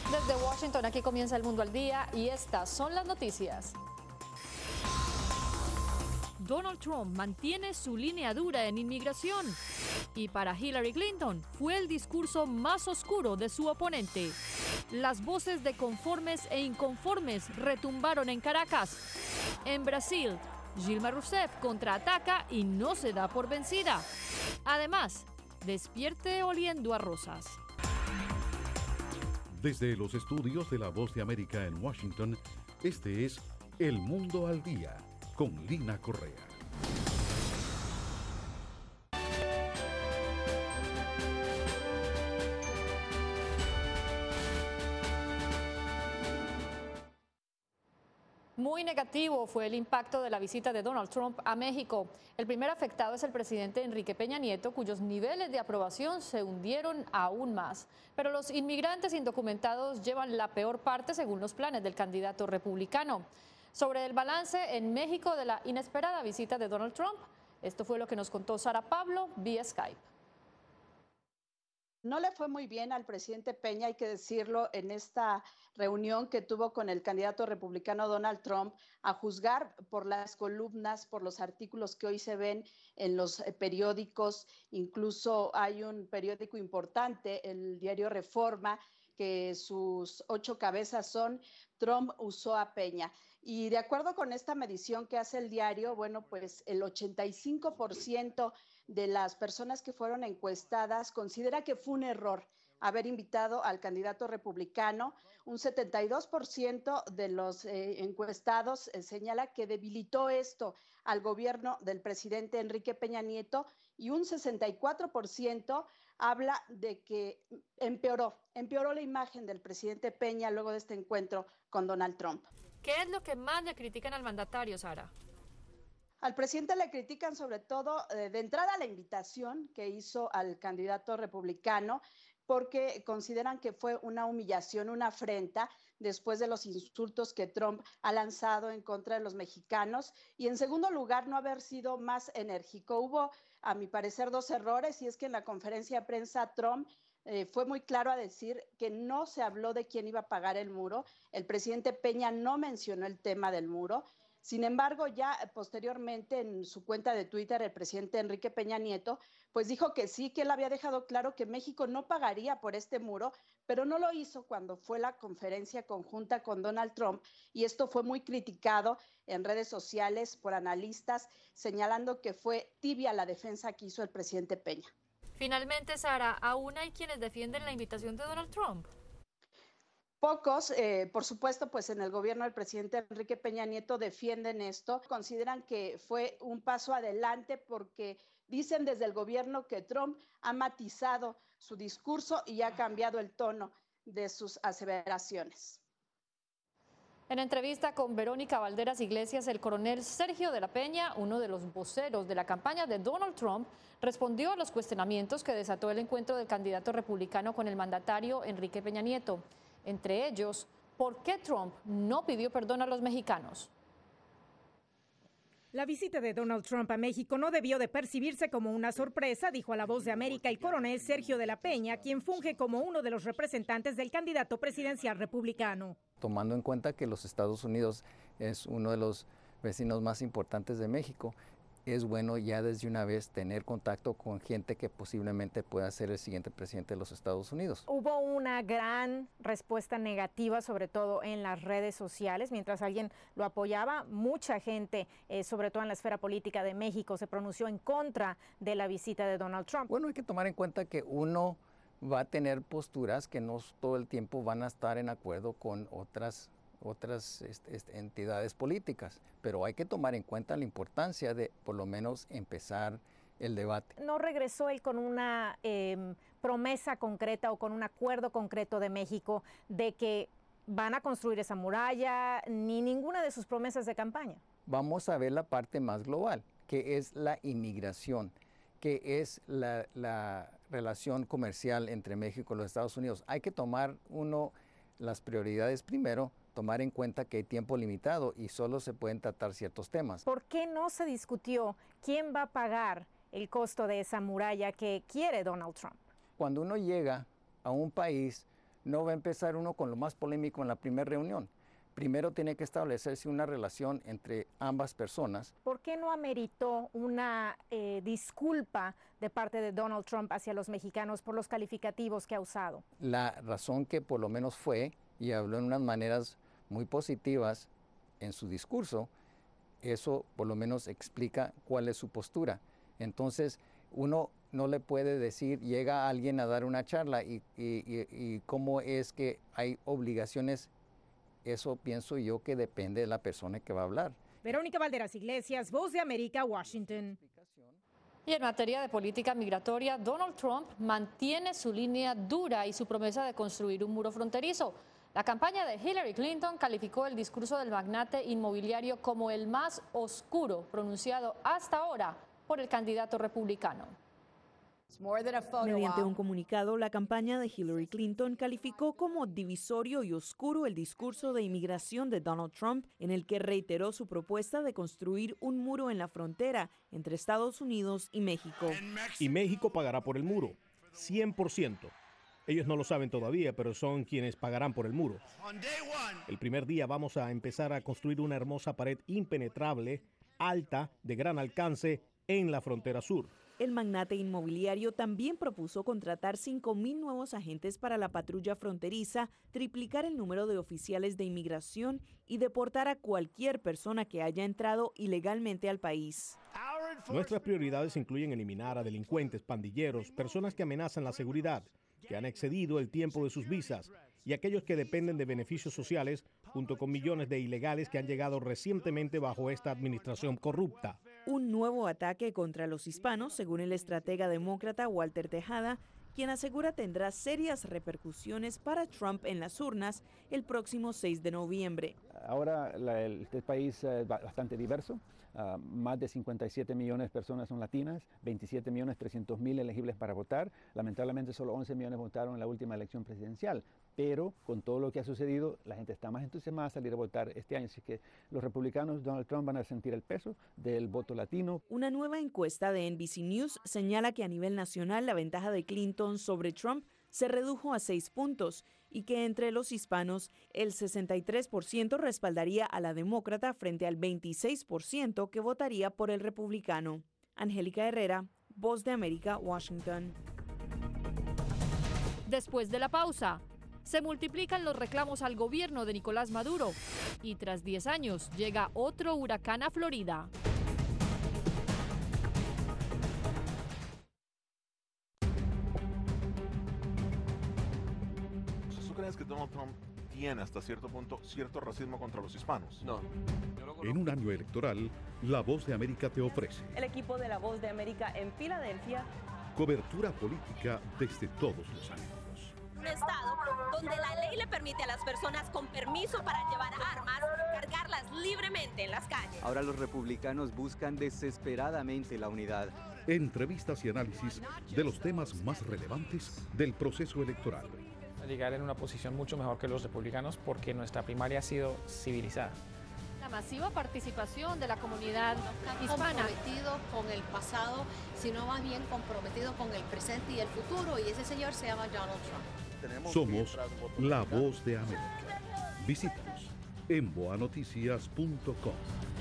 Desde Washington, aquí comienza El Mundo al Día y estas son las noticias. Donald Trump mantiene su línea dura en inmigración y para Hillary Clinton fue el discurso más oscuro de su oponente. Las voces de conformes e inconformes retumbaron en Caracas. En Brasil, Dilma Rousseff contraataca y no se da por vencida. Además, despierte oliendo a rosas. Desde los estudios de La Voz de América en Washington, este es El Mundo al Día, con Lina Correa. Muy negativo fue el impacto de la visita de Donald Trump a México. El primer afectado es el presidente Enrique Peña Nieto, cuyos niveles de aprobación se hundieron aún más. Pero los inmigrantes indocumentados llevan la peor parte según los planes del candidato republicano. Sobre el balance en México de la inesperada visita de Donald Trump, esto fue lo que nos contó Sara Pablo vía Skype. No le fue muy bien al presidente Peña, hay que decirlo, en esta reunión que tuvo con el candidato republicano Donald Trump, a juzgar por las columnas, por los artículos que hoy se ven en los periódicos. Incluso hay un periódico importante, el diario Reforma, que sus 8 cabezas son Trump usó a Peña. Y de acuerdo con esta medición que hace el diario, bueno, pues el 85% de las personas que fueron encuestadas considera que fue un error haber invitado al candidato republicano. Un 72% de los encuestados señala que debilitó esto al gobierno del presidente Enrique Peña Nieto y un 64% habla de que empeoró la imagen del presidente Peña luego de este encuentro con Donald Trump. ¿Qué es lo que más le critican al mandatario, Sara? Al presidente le critican sobre todo de entrada la invitación que hizo al candidato republicano, porque consideran que fue una humillación, una afrenta después de los insultos que Trump ha lanzado en contra de los mexicanos. Y en segundo lugar, no haber sido más enérgico. Hubo, a mi parecer, 2 errores, y es que en la conferencia de prensa Trump fue muy claro a decir que no se habló de quién iba a pagar el muro. El presidente Peña no mencionó el tema del muro. Sin embargo, ya posteriormente en su cuenta de Twitter, el presidente Enrique Peña Nieto, pues dijo que sí, que él había dejado claro que México no pagaría por este muro, pero no lo hizo cuando fue la conferencia conjunta con Donald Trump, y esto fue muy criticado en redes sociales por analistas, señalando que fue tibia la defensa que hizo el presidente Peña. Finalmente, Sara, ¿aún hay quienes defienden la invitación de Donald Trump? Pocos, por supuesto, pues en el gobierno del presidente Enrique Peña Nieto defienden esto, consideran que fue un paso adelante porque dicen desde el gobierno que Trump ha matizado su discurso y ha cambiado el tono de sus aseveraciones. En entrevista con Verónica Valderas Iglesias, el coronel Sergio de la Peña, uno de los voceros de la campaña de Donald Trump, respondió a los cuestionamientos que desató el encuentro del candidato republicano con el mandatario Enrique Peña Nieto. Entre ellos, ¿por qué Trump no pidió perdón a los mexicanos? La visita de Donald Trump a México no debió de percibirse como una sorpresa, dijo a La Voz de América el coronel Sergio de la Peña, quien funge como uno de los representantes del candidato presidencial republicano. Tomando en cuenta que los Estados Unidos es uno de los vecinos más importantes de México, es bueno ya desde una vez tener contacto con gente que posiblemente pueda ser el siguiente presidente de los Estados Unidos. Hubo una gran respuesta negativa, sobre todo en las redes sociales. Mientras alguien lo apoyaba, mucha gente, sobre todo en la esfera política de México, se pronunció en contra de la visita de Donald Trump. Bueno, hay que tomar en cuenta que uno va a tener posturas que no todo el tiempo van a estar en acuerdo con otras entidades políticas, pero hay que tomar en cuenta la importancia de por lo menos empezar el debate. No regresó él con una promesa concreta o con un acuerdo concreto de México de que van a construir esa muralla, ni ninguna de sus promesas de campaña. Vamos a ver la parte más global, que es la inmigración, que es la relación comercial entre México y los Estados Unidos. Hay que tomar las prioridades primero, tomar en cuenta que hay tiempo limitado y solo se pueden tratar ciertos temas. ¿Por qué no se discutió quién va a pagar el costo de esa muralla que quiere Donald Trump? Cuando uno llega a un país, no va a empezar uno con lo más polémico en la primera reunión. Primero tiene que establecerse una relación entre ambas personas. ¿Por qué no ameritó una disculpa de parte de Donald Trump hacia los mexicanos por los calificativos que ha usado? La razón que por lo menos fue, y habló en unas maneras muy positivas en su discurso, eso por lo menos explica cuál es su postura. Entonces, uno no le puede decir, llega alguien a dar una charla y cómo es que hay obligaciones. Eso pienso yo que depende de la persona que va a hablar. Verónica Valderas Iglesias, Voz de América, Washington. Y en materia de política migratoria, Donald Trump mantiene su línea dura y su promesa de construir un muro fronterizo. La campaña de Hillary Clinton calificó el discurso del magnate inmobiliario como el más oscuro pronunciado hasta ahora por el candidato republicano. Mediante un comunicado, la campaña de Hillary Clinton calificó como divisorio y oscuro el discurso de inmigración de Donald Trump, en el que reiteró su propuesta de construir un muro en la frontera entre Estados Unidos y México. Y México pagará por el muro, 100%. Ellos no lo saben todavía, pero son quienes pagarán por el muro. El primer día vamos a empezar a construir una hermosa pared impenetrable, alta, de gran alcance, en la frontera sur. El magnate inmobiliario también propuso contratar 5,000 nuevos agentes para la patrulla fronteriza, triplicar el número de oficiales de inmigración y deportar a cualquier persona que haya entrado ilegalmente al país. Nuestras prioridades incluyen eliminar a delincuentes, pandilleros, personas que amenazan la seguridad, que han excedido el tiempo de sus visas y aquellos que dependen de beneficios sociales, junto con millones de ilegales que han llegado recientemente bajo esta administración corrupta. Un nuevo ataque contra los hispanos, según el estratega demócrata Walter Tejada, quien asegura tendrá serias repercusiones para Trump en las urnas el próximo 6 de noviembre. Ahora este país es bastante diverso. Más de 57 millones de personas son latinas, 27.300.000 elegibles para votar. Lamentablemente solo 11 millones votaron en la última elección presidencial, pero con todo lo que ha sucedido, la gente está más entusiasmada a salir a votar este año, así que los republicanos, Donald Trump, van a sentir el peso del voto latino. Una nueva encuesta de NBC News señala que a nivel nacional la ventaja de Clinton sobre Trump se redujo a 6 puntos y que entre los hispanos el 63% respaldaría a la demócrata frente al 26% que votaría por el republicano. Angélica Herrera, Voz de América, Washington. Después de la pausa, se multiplican los reclamos al gobierno de Nicolás Maduro y tras 10 años llega otro huracán a Florida. ¿Tú crees que Donald Trump tiene hasta cierto punto cierto racismo contra los hispanos? No. En un año electoral, La Voz de América te ofrece el equipo de La Voz de América en Filadelfia. Cobertura política desde todos los ángulos. Un estado donde la ley le permite a las personas con permiso para llevar armas cargarlas libremente en las calles. Ahora los republicanos buscan desesperadamente la unidad. Entrevistas y análisis de los temas más relevantes del proceso electoral. Llegar en una posición mucho mejor que los republicanos porque nuestra primaria ha sido civilizada. La masiva participación de la comunidad hispana. Comprometido con el pasado, sino más bien comprometido con el presente y el futuro, y ese señor se llama Donald Trump. Somos La Voz de América. Visítanos en boanoticias.com.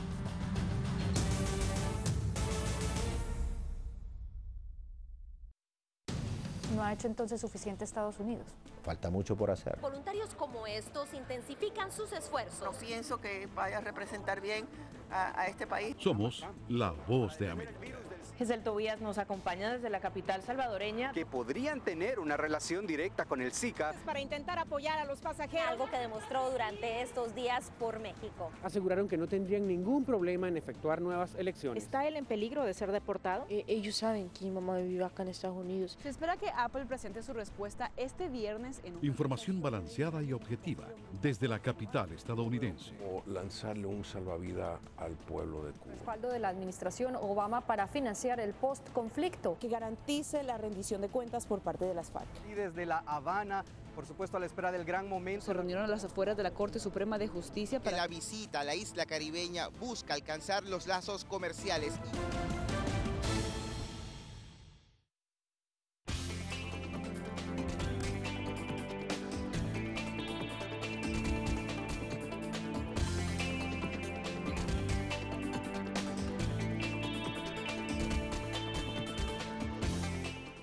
¿No ha hecho entonces suficiente Estados Unidos? Falta mucho por hacer. Voluntarios como estos intensifican sus esfuerzos. No pienso que vaya a representar bien a este país. Somos La Voz de América. Giselle Tobías nos acompaña desde la capital salvadoreña. Que podrían tener una relación directa con el Zika. Para intentar apoyar a los pasajeros. Algo que demostró durante estos días por México. Aseguraron que no tendrían ningún problema en efectuar nuevas elecciones. ¿Está él en peligro de ser deportado? Ellos saben que mi mamá vive acá en Estados Unidos. Se espera que Apple presente su respuesta este viernes en Información balanceada y objetiva desde la capital estadounidense. O lanzarle un salvavidas al pueblo de Cuba. Respaldo de la administración Obama para financiar el post-conflicto. Que garantice la rendición de cuentas por parte de las FARC. Y desde La Habana, por supuesto a la espera del gran momento. Se reunieron a las afueras de la Corte Suprema de Justicia para... La visita a la isla caribeña busca alcanzar los lazos comerciales.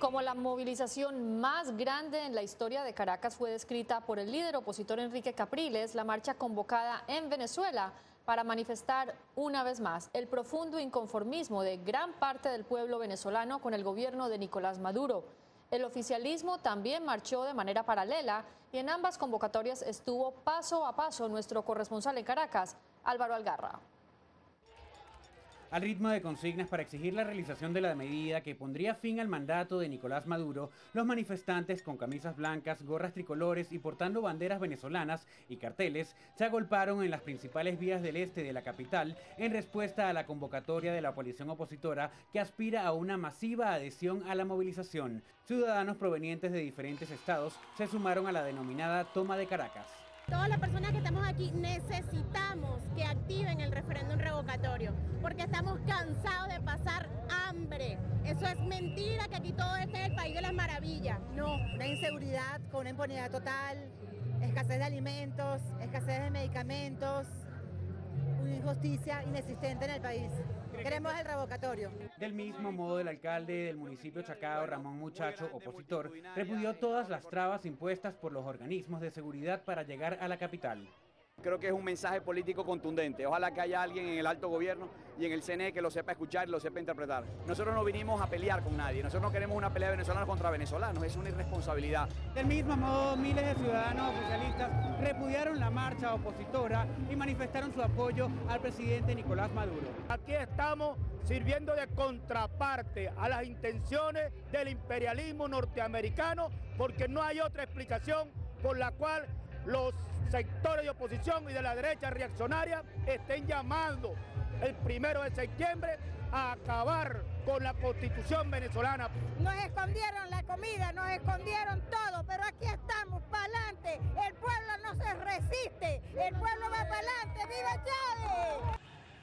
Como la movilización más grande en la historia de Caracas fue descrita por el líder opositor Enrique Capriles, la marcha convocada en Venezuela para manifestar una vez más el profundo inconformismo de gran parte del pueblo venezolano con el gobierno de Nicolás Maduro. El oficialismo también marchó de manera paralela y en ambas convocatorias estuvo paso a paso nuestro corresponsal en Caracas, Álvaro Algarra. Al ritmo de consignas para exigir la realización de la medida que pondría fin al mandato de Nicolás Maduro, los manifestantes con camisas blancas, gorras tricolores y portando banderas venezolanas y carteles se agolparon en las principales vías del este de la capital en respuesta a la convocatoria de la coalición opositora que aspira a una masiva adhesión a la movilización. Ciudadanos provenientes de diferentes estados se sumaron a la denominada Toma de Caracas. Todas las personas que estamos aquí necesitamos que activen el referéndum revocatorio, porque estamos cansados de pasar hambre. Eso es mentira, que aquí todo este es el país de las maravillas. No, una inseguridad con una impunidad total, escasez de alimentos, escasez de medicamentos, una injusticia inexistente en el país. Queremos el revocatorio. Del mismo modo, el alcalde del municipio Chacao, Ramón Muchacho, opositor, repudió todas las trabas impuestas por los organismos de seguridad para llegar a la capital. Creo que es un mensaje político contundente. Ojalá que haya alguien en el alto gobierno y en el CNE que lo sepa escuchar y lo sepa interpretar. Nosotros no vinimos a pelear con nadie. Nosotros no queremos una pelea venezolana contra venezolanos. Es una irresponsabilidad. Del mismo modo, miles de ciudadanos oficialistas repudiaron la marcha opositora y manifestaron su apoyo al presidente Nicolás Maduro. Aquí estamos sirviendo de contraparte a las intenciones del imperialismo norteamericano, porque no hay otra explicación por la cual los sectores de oposición y de la derecha reaccionaria estén llamando el 1 de septiembre a acabar con la Constitución venezolana. Nos escondieron la comida, nos escondieron todo, pero aquí estamos, para adelante. El pueblo no se resiste, el pueblo va para adelante. ¡Viva Chávez!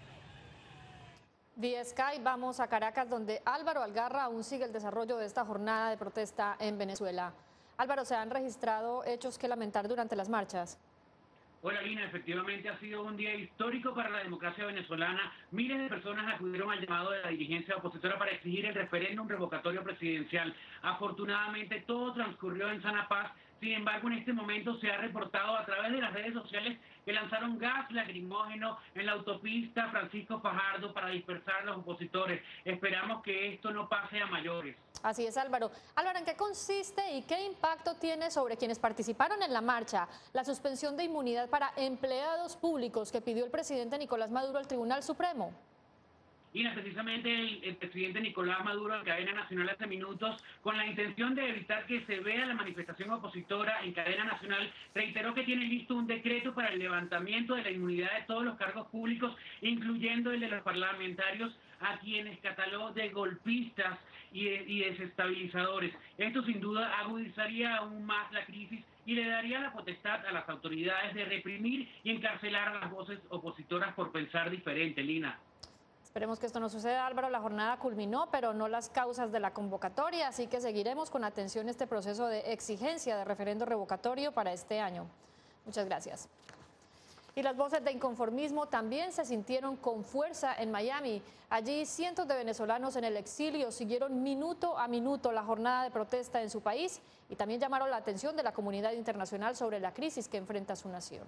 Vía Sky vamos a Caracas, donde Álvaro Algarra aún sigue el desarrollo de esta jornada de protesta en Venezuela. Álvaro, ¿se han registrado hechos que lamentar durante las marchas? Hola Lina, efectivamente ha sido un día histórico para la democracia venezolana. Miles de personas acudieron al llamado de la dirigencia opositora para exigir el referéndum revocatorio presidencial. Afortunadamente todo transcurrió en sana paz. Sin embargo, en este momento se ha reportado a través de las redes sociales que lanzaron gas lacrimógeno en la autopista Francisco Fajardo para dispersar a los opositores. Esperamos que esto no pase a mayores. Así es, Álvaro. Álvaro, ¿en qué consiste y qué impacto tiene sobre quienes participaron en la marcha la suspensión de inmunidad para empleados públicos que pidió el presidente Nicolás Maduro al Tribunal Supremo? Y precisamente el presidente Nicolás Maduro en cadena nacional hace minutos, con la intención de evitar que se vea la manifestación opositora en cadena nacional, reiteró que tiene listo un decreto para el levantamiento de la inmunidad de todos los cargos públicos, incluyendo el de los parlamentarios, a quienes catalogó de golpistas y desestabilizadores. Esto sin duda agudizaría aún más la crisis y le daría la potestad a las autoridades de reprimir y encarcelar a las voces opositoras por pensar diferente, Lina. Esperemos que esto no suceda, Álvaro. La jornada culminó, pero no las causas de la convocatoria, así que seguiremos con atención este proceso de exigencia de referendo revocatorio para este año. Muchas gracias. Y las voces de inconformismo también se sintieron con fuerza en Miami. Allí cientos de venezolanos en el exilio siguieron minuto a minuto la jornada de protesta en su país y también llamaron la atención de la comunidad internacional sobre la crisis que enfrenta su nación.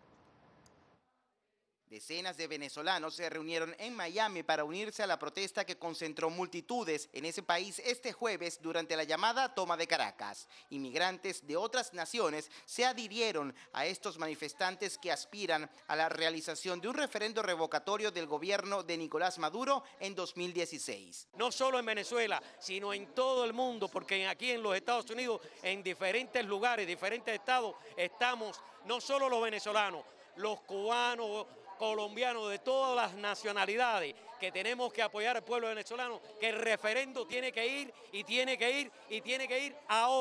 Decenas de venezolanos se reunieron en Miami para unirse a la protesta que concentró multitudes en ese país este jueves durante la llamada Toma de Caracas. Inmigrantes de otras naciones se adhirieron a estos manifestantes que aspiran a la realización de un referendo revocatorio del gobierno de Nicolás Maduro en 2016. No solo en Venezuela, sino en todo el mundo, porque aquí en los Estados Unidos, en diferentes lugares, diferentes estados, estamos no solo los venezolanos, los cubanos, colombianos, de todas las nacionalidades, que tenemos que apoyar al pueblo venezolano, que el referendo tiene que ir y tiene que ir y tiene que ir ahora.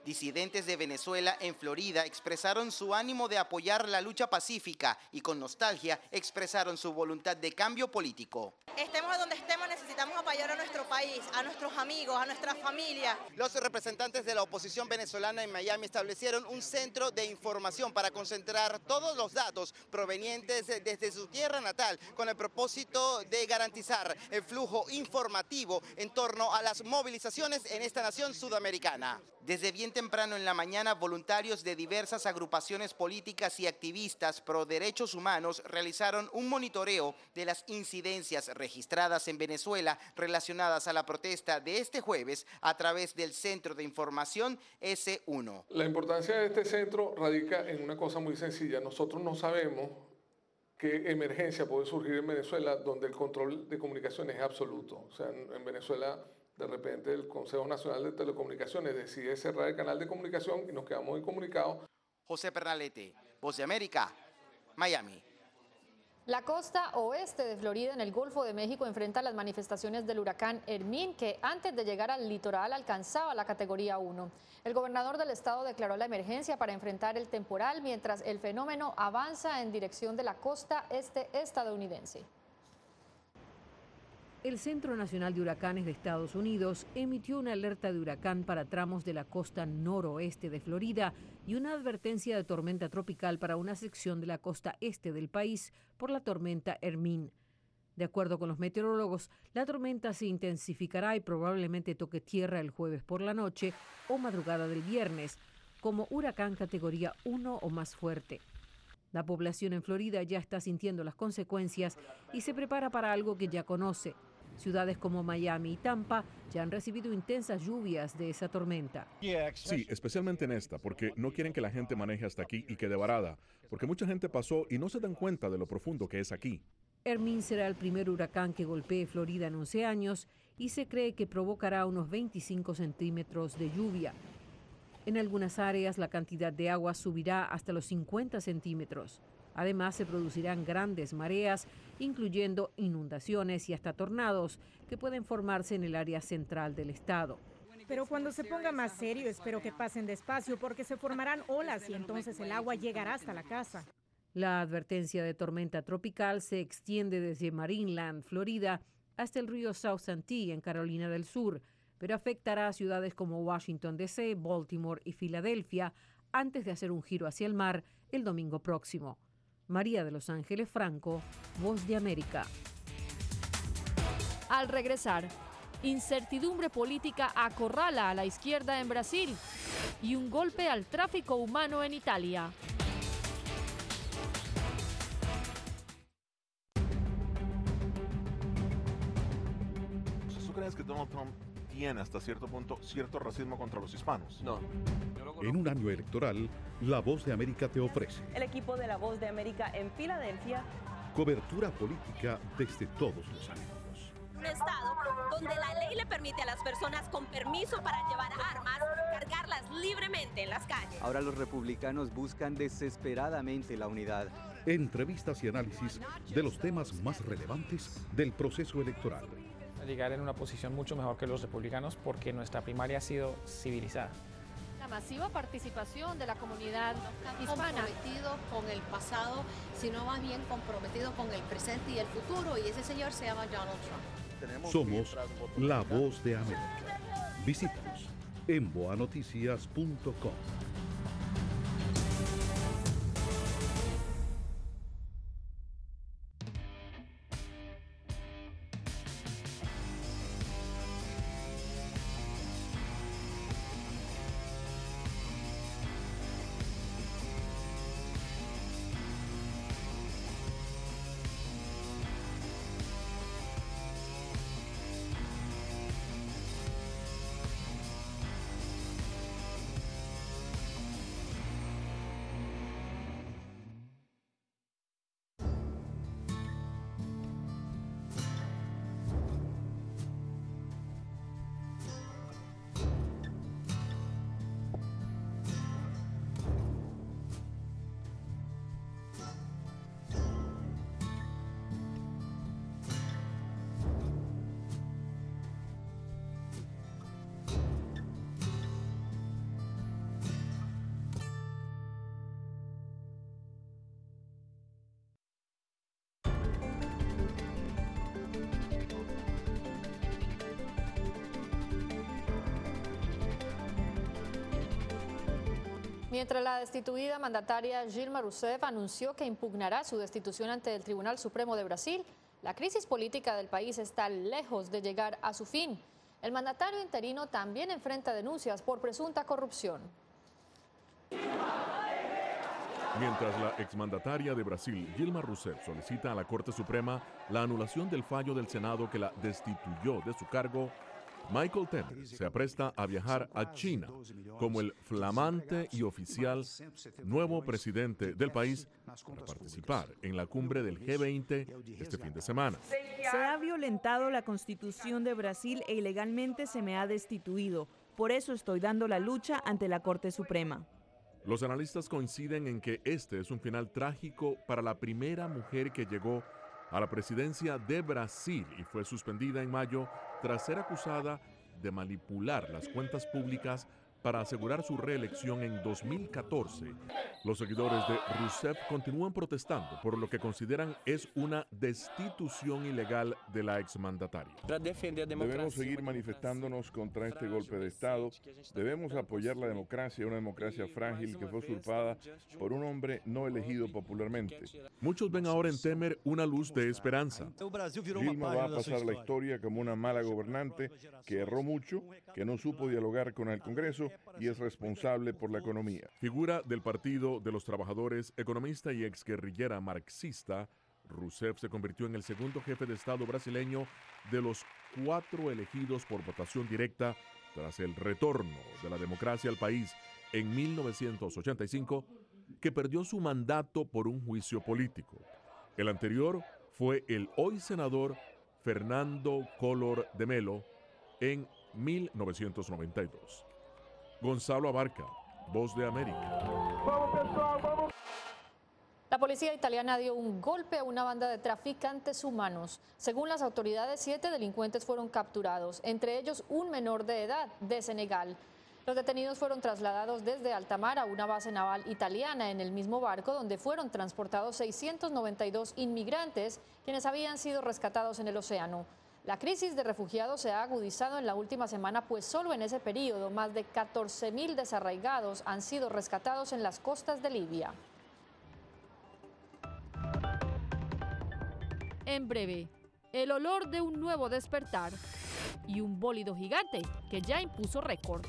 Disidentes de Venezuela en Florida expresaron su ánimo de apoyar la lucha pacífica y con nostalgia expresaron su voluntad de cambio político. Estemos donde estemos, necesitamos apoyar a nuestro país, a nuestros amigos, a nuestra familia. Los representantes de la oposición venezolana en Miami establecieron un centro de información para concentrar todos los datos provenientes desde su tierra natal con el propósito de garantizar el flujo informativo en torno a las movilizaciones en esta nación sudamericana. Desde bien temprano en la mañana, voluntarios de diversas agrupaciones políticas y activistas pro derechos humanos realizaron un monitoreo de las incidencias registradas en Venezuela relacionadas a la protesta de este jueves a través del Centro de Información S1. La importancia de este centro radica en una cosa muy sencilla. Nosotros no sabemos qué emergencia puede surgir en Venezuela donde el control de comunicaciones es absoluto. O sea, en Venezuela, de repente, el Consejo Nacional de Telecomunicaciones decide cerrar el canal de comunicación y nos quedamos incomunicados. José Pernalete, Voz de América, Miami. La costa oeste de Florida, en el Golfo de México, enfrenta las manifestaciones del huracán Hermín, que antes de llegar al litoral alcanzaba la categoría 1. El gobernador del estado declaró la emergencia para enfrentar el temporal, mientras el fenómeno avanza en dirección de la costa este estadounidense. El Centro Nacional de Huracanes de Estados Unidos emitió una alerta de huracán para tramos de la costa noroeste de Florida y una advertencia de tormenta tropical para una sección de la costa este del país por la tormenta Hermín. De acuerdo con los meteorólogos, la tormenta se intensificará y probablemente toque tierra el jueves por la noche o madrugada del viernes, como huracán categoría 1 o más fuerte. La población en Florida ya está sintiendo las consecuencias y se prepara para algo que ya conoce. Ciudades como Miami y Tampa ya han recibido intensas lluvias de esa tormenta. Sí, especialmente en esta, porque no quieren que la gente maneje hasta aquí y quede varada, porque mucha gente pasó y no se dan cuenta de lo profundo que es aquí. Hermín será el primer huracán que golpee Florida en 11 años y se cree que provocará unos 25 centímetros de lluvia. En algunas áreas la cantidad de agua subirá hasta los 50 centímetros. Además, se producirán grandes mareas, incluyendo inundaciones y hasta tornados que pueden formarse en el área central del estado. Pero cuando se ponga más serio, espero que pasen despacio porque se formarán olas y entonces el agua llegará hasta la casa. La advertencia de tormenta tropical se extiende desde Marineland, Florida, hasta el río South Santee, en Carolina del Sur, pero afectará a ciudades como Washington, D.C., Baltimore y Filadelfia antes de hacer un giro hacia el mar el domingo próximo. María de Los Ángeles Franco, Voz de América. Al regresar, incertidumbre política acorrala a la izquierda en Brasil y un golpe al tráfico humano en Italia. ¿Tú crees que Donald Trump tiene hasta cierto punto cierto racismo contra los hispanos? No. En un año electoral, La Voz de América te ofrece El equipo de La Voz de América en Filadelfia. cobertura política desde todos los ángulos. Un estado donde la ley le permite a las personas con permiso para llevar armas cargarlas libremente en las calles. Ahora los republicanos buscan desesperadamente la unidad. Entrevistas y análisis de los temas más relevantes del proceso electoral. Llegar en una posición mucho mejor que los republicanos porque nuestra primaria ha sido civilizada. La masiva participación de la comunidad hispana. Comprometido con el pasado, sino más bien comprometido con el presente y el futuro, y ese señor se llama Donald Trump. Somos La Voz de América. Visítanos en boanoticias.com. Mientras la destituida mandataria Dilma Rousseff anunció que impugnará su destitución ante el Tribunal Supremo de Brasil, la crisis política del país está lejos de llegar a su fin. El mandatario interino también enfrenta denuncias por presunta corrupción. Mientras la exmandataria de Brasil, Dilma Rousseff, solicita a la Corte Suprema la anulación del fallo del Senado que la destituyó de su cargo, Michael Temer se apresta a viajar a China como el flamante y oficial nuevo presidente del país para participar en la cumbre del G20 este fin de semana. Se ha violentado la Constitución de Brasil e ilegalmente se me ha destituido. Por eso estoy dando la lucha ante la Corte Suprema. Los analistas coinciden en que este es un final trágico para la primera mujer que llegó a la presidencia de Brasil y fue suspendida en mayo tras ser acusada de manipular las cuentas públicas para asegurar su reelección en 2014. Los seguidores de Rousseff continúan protestando por lo que consideran es una destitución ilegal de la exmandataria. Debemos seguir manifestándonos contra este golpe de Estado. Debemos apoyar la democracia, una democracia frágil que fue usurpada por un hombre no elegido popularmente. Muchos ven ahora en Temer una luz de esperanza. Dilma va a pasar a la historia como una mala gobernante que erró mucho, que no supo dialogar con el Congreso y es responsable por la economía. Figura del Partido de los Trabajadores, economista y exguerrillera marxista, Rousseff se convirtió en el segundo jefe de Estado brasileño de los 4 elegidos por votación directa tras el retorno de la democracia al país en 1985, que perdió su mandato por un juicio político. El anterior fue el hoy senador Fernando Collor de Mello en 1992. Gonzalo Abarca, Voz de América. La policía italiana dio un golpe a una banda de traficantes humanos. Según las autoridades, 7 delincuentes fueron capturados, entre ellos un menor de edad de Senegal. Los detenidos fueron trasladados desde alta mar a una base naval italiana en el mismo barco donde fueron transportados 692 inmigrantes, quienes habían sido rescatados en el océano. La crisis de refugiados se ha agudizado en la última semana, pues solo en ese periodo más de 14.000 desarraigados han sido rescatados en las costas de Libia. En breve, el olor de un nuevo despertar y un bólido gigante que ya impuso récord.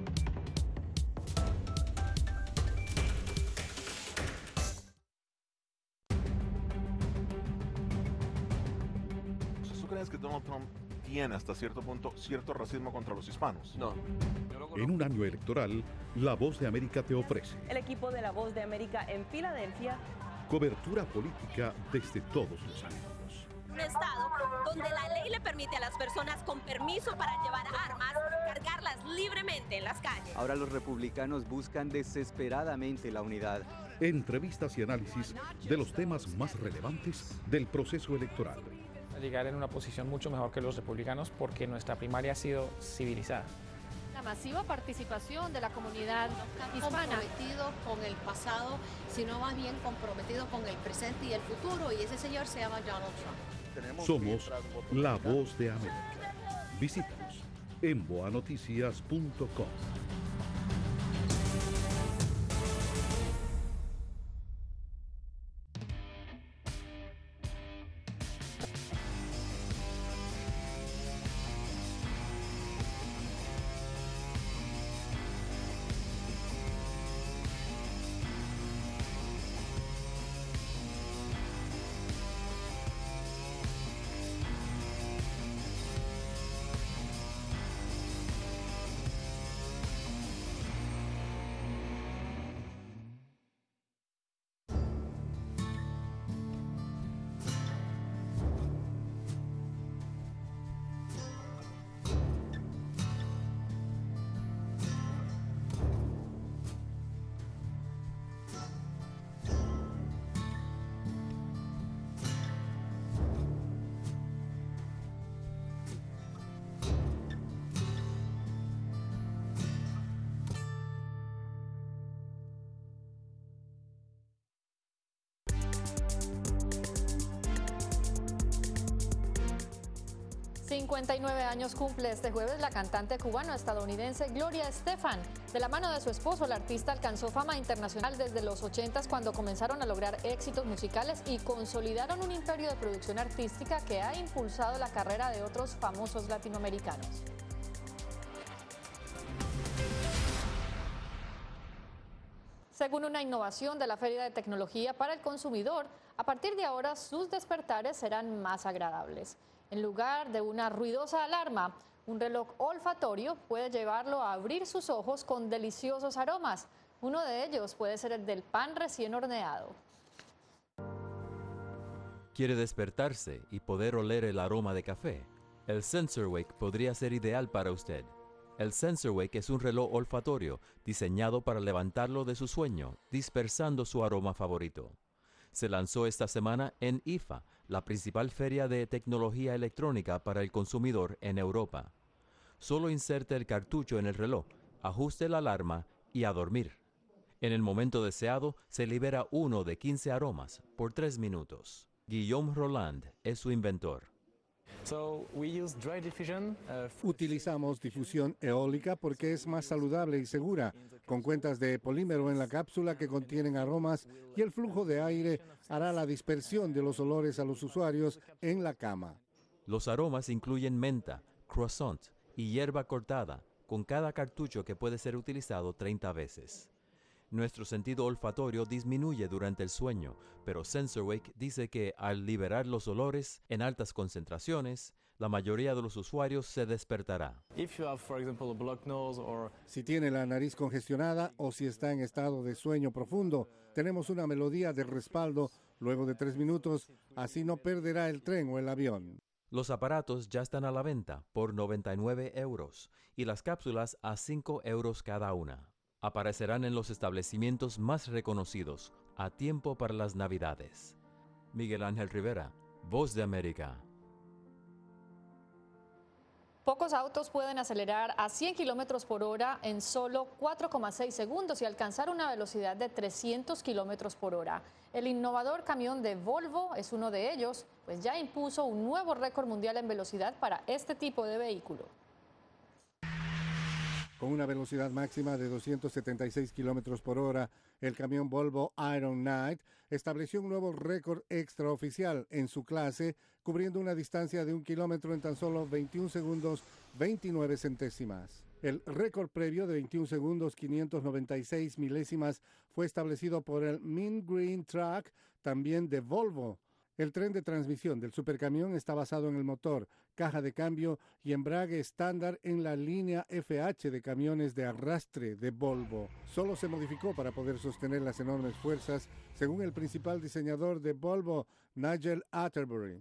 ¿Tú crees que Donald Trump tiene hasta cierto punto cierto racismo contra los hispanos? No. En un año electoral, La Voz de América te ofrece El equipo de La Voz de América en Filadelfia. cobertura política desde todos los ángulos. Un estado donde la ley le permite a las personas con permiso para llevar armas cargarlas libremente en las calles. Ahora los republicanos buscan desesperadamente la unidad. Entrevistas y análisis de los temas más relevantes del proceso electoral. Llegar en una posición mucho mejor que los republicanos porque nuestra primaria ha sido civilizada. La masiva participación de la comunidad hispana. Comprometido con el pasado, sino más bien comprometido con el presente y el futuro, y ese señor se llama Donald Trump. Somos La Voz de América. Visítanos en boanoticias.com. 59 años cumple este jueves la cantante cubano-estadounidense Gloria Estefan. De la mano de su esposo, la artista alcanzó fama internacional desde los 80s cuando comenzaron a lograr éxitos musicales y consolidaron un imperio de producción artística que ha impulsado la carrera de otros famosos latinoamericanos. Según una innovación de la Feria de Tecnología para el Consumidor, a partir de ahora sus despertares serán más agradables. En lugar de una ruidosa alarma, un reloj olfatorio puede llevarlo a abrir sus ojos con deliciosos aromas. Uno de ellos puede ser el del pan recién horneado. ¿Quiere despertarse y poder oler el aroma de café? El SensorWake podría ser ideal para usted. El SensorWake es un reloj olfatorio diseñado para levantarlo de su sueño, dispersando su aroma favorito. Se lanzó esta semana en IFA, la principal feria de tecnología electrónica para el consumidor en Europa. Solo inserte el cartucho en el reloj, ajuste la alarma y a dormir. En el momento deseado, se libera uno de 15 aromas por 3 minutos. Guillaume Roland es su inventor. Utilizamos difusión eólica porque es más saludable y segura, con cuentas de polímero en la cápsula que contienen aromas y el flujo de aire hará la dispersión de los olores a los usuarios en la cama. Los aromas incluyen menta, croissant y hierba cortada, con cada cartucho que puede ser utilizado 30 veces. Nuestro sentido olfatorio disminuye durante el sueño, pero SensorWake dice que al liberar los olores en altas concentraciones, la mayoría de los usuarios se despertará. Si tiene la nariz congestionada o si está en estado de sueño profundo, tenemos una melodía de respaldo luego de 3 minutos, así no perderá el tren o el avión. Los aparatos ya están a la venta por 99 € y las cápsulas a 5 € cada una. Aparecerán en los establecimientos más reconocidos a tiempo para las Navidades. Miguel Ángel Rivera, Voz de América. Pocos autos pueden acelerar a 100 kilómetros por hora en solo 4,6 segundos y alcanzar una velocidad de 300 kilómetros por hora. El innovador camión de Volvo es uno de ellos, pues ya impuso un nuevo récord mundial en velocidad para este tipo de vehículo. Con una velocidad máxima de 276 kilómetros por hora, el camión Volvo Iron Knight estableció un nuevo récord extraoficial en su clase, cubriendo una distancia de 1 kilómetro en tan solo 21 segundos 29 centésimas. El récord previo de 21 segundos 596 milésimas fue establecido por el Mint Green Truck, también de Volvo. El tren de transmisión del supercamión está basado en el motor, caja de cambio y embrague estándar en la línea FH de camiones de arrastre de Volvo. Solo se modificó para poder sostener las enormes fuerzas, según el principal diseñador de Volvo, Nigel Atterbury.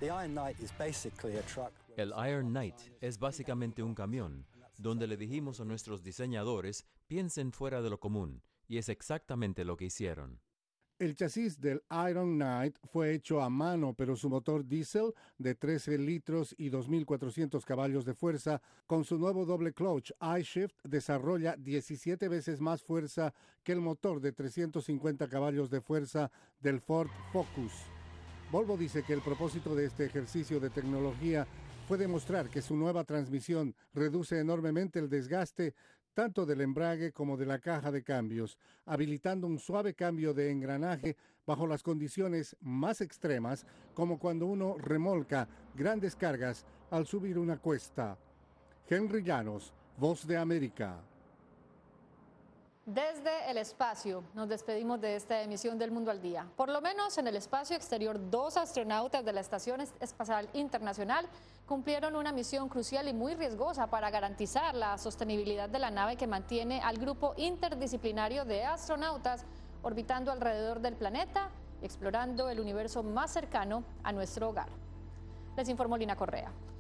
El Iron Knight es básicamente un camión, donde le dijimos a nuestros diseñadores, piensen fuera de lo común, y es exactamente lo que hicieron. El chasis del Iron Knight fue hecho a mano, pero su motor diésel de 13 litros y 2.400 caballos de fuerza, con su nuevo doble clutch iShift, desarrolla 17 veces más fuerza que el motor de 350 caballos de fuerza del Ford Focus. Volvo dice que el propósito de este ejercicio de tecnología fue demostrar que su nueva transmisión reduce enormemente el desgaste tanto del embrague como de la caja de cambios, habilitando un suave cambio de engranaje bajo las condiciones más extremas, como cuando uno remolca grandes cargas al subir una cuesta. Henry Llanos, Voz de América. Desde el espacio nos despedimos de esta emisión del Mundo al Día. Por lo menos en el espacio exterior, 2 astronautas de la Estación Espacial Internacional cumplieron una misión crucial y muy riesgosa para garantizar la sostenibilidad de la nave que mantiene al grupo interdisciplinario de astronautas orbitando alrededor del planeta y explorando el universo más cercano a nuestro hogar. Les informó Lina Correa.